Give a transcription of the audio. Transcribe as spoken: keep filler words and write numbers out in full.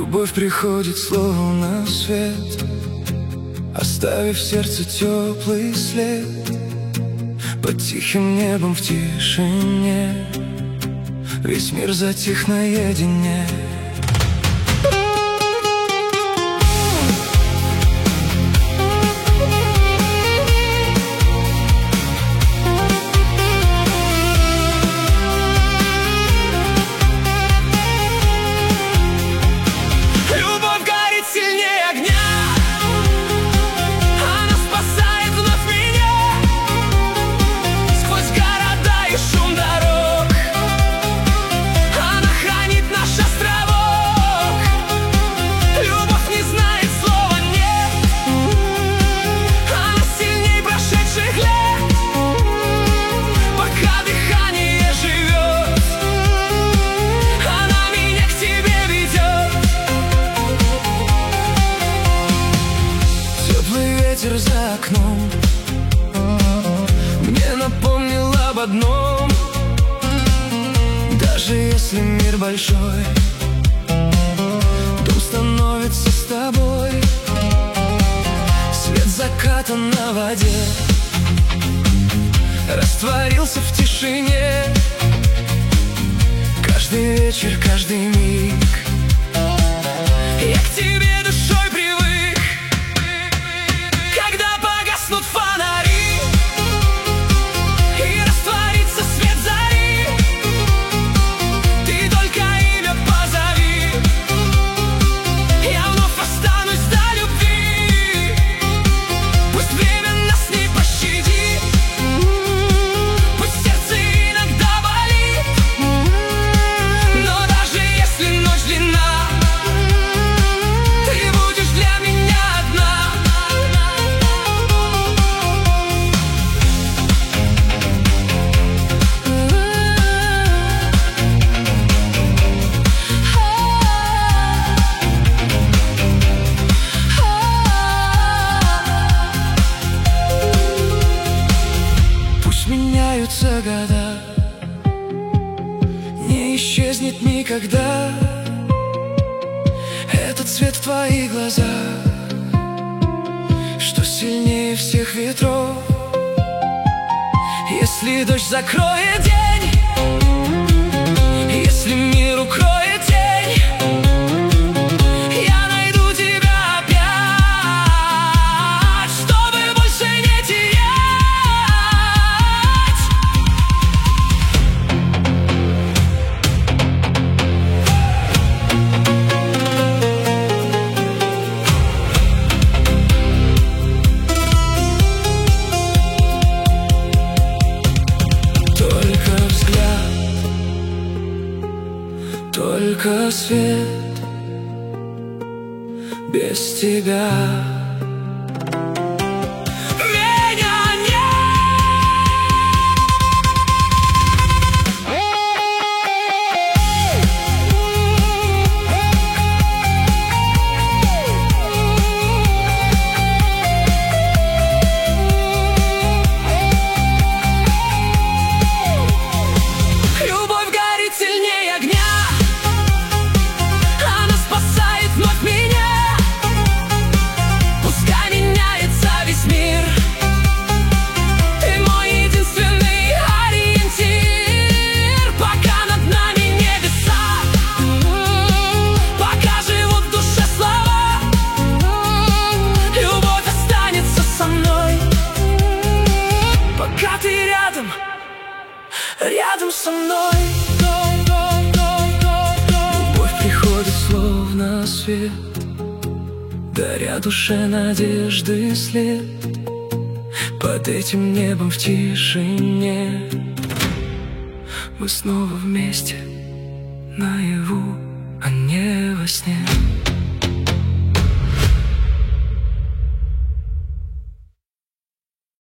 Любовь приходит словно свет, оставив в сердце теплый след. Под тихим небом в тишине весь мир затих наедине. Ветер за окном мне напомнил об одном: даже если мир большой, дом становится с тобой. Свет заката на воде растворился в тишине. Каждый вечер, каждый миг я к тебе душой привык. Гаснут фонари и растворится свет зари, ты только имя позови, я вновь останусь до любви. Пусть время нас не пощадит, пусть сердце иногда болит, но даже если ночь длинна, ты будешь для меня одна. Меняются года, не исчезнет никогда этот цвет в твоих глазах, что сильнее всех ветров. Если дождь закроет день, если мир укроет тень, я найду тебя опять, чтобы больше не терять. Только свет без тебя. Рядом со мной любовь приходит словно свет, даря душе надежды след. Под этим небом в тишине мы снова вместе, наяву, а не во сне.